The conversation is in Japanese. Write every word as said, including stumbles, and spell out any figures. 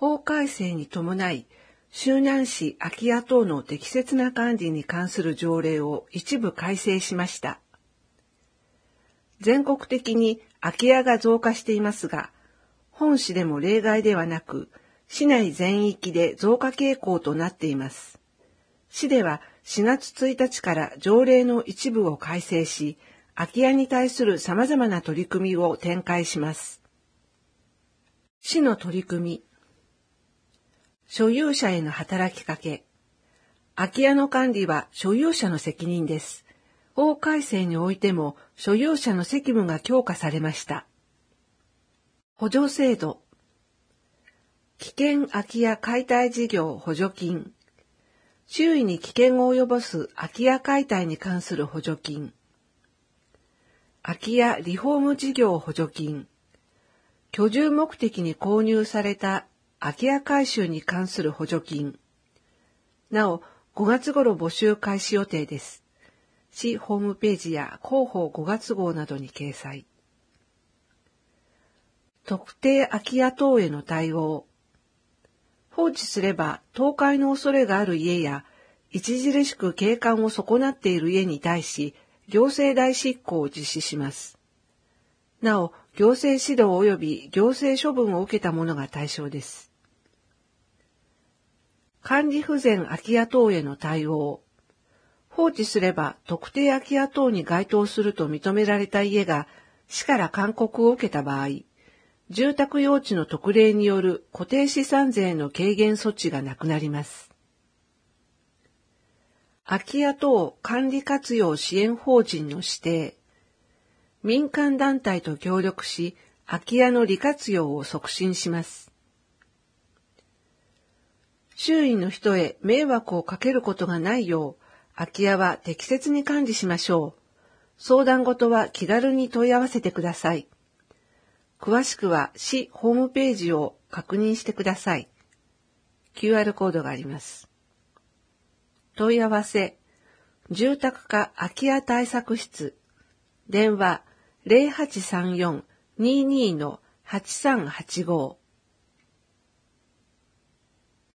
法改正に伴い、周南市空き家等の適切な管理に関する条例を一部改正しました。全国的に空き家が増加していますが、本市でも例外ではなく、市内全域で増加傾向となっています。市ではしがつついたちから条例の一部を改正し、空き家に対する様々な取り組みを展開します。市の取り組み。所有者への働きかけ。空き家の管理は所有者の責任です。法改正においても所有者の責務が強化されました。補助制度。危険空き家解体事業補助金。周囲に危険を及ぼす空き家解体に関する補助金。空き家リフォーム事業補助金。居住目的に購入された空き家改修に関する補助金。なお、ごがつ頃募集開始予定です。市ホームページや広報ごがつ号などに掲載。特定空き家等への対応。放置すれば倒壊の恐れがある家や、著しく景観を損なっている家に対し、行政代執行を実施します。なお、行政指導及び行政処分を受けた者が対象です。管理不全空き家等への対応。放置すれば特定空き家等に該当すると認められた家が市から勧告を受けた場合、住宅用地の特例による固定資産税の軽減措置がなくなります。空き家等管理活用支援法人の指定。民間団体と協力し、空き家の利活用を促進します。周囲の人へ迷惑をかけることがないよう、空き家は適切に管理しましょう。相談事は気軽に問い合わせてください。詳しくは市ホームページを確認してください。キューアール コードがあります。問い合わせ、住宅課空き家対策室、電話 ゼロはちさんよん にーにー はちさんはちご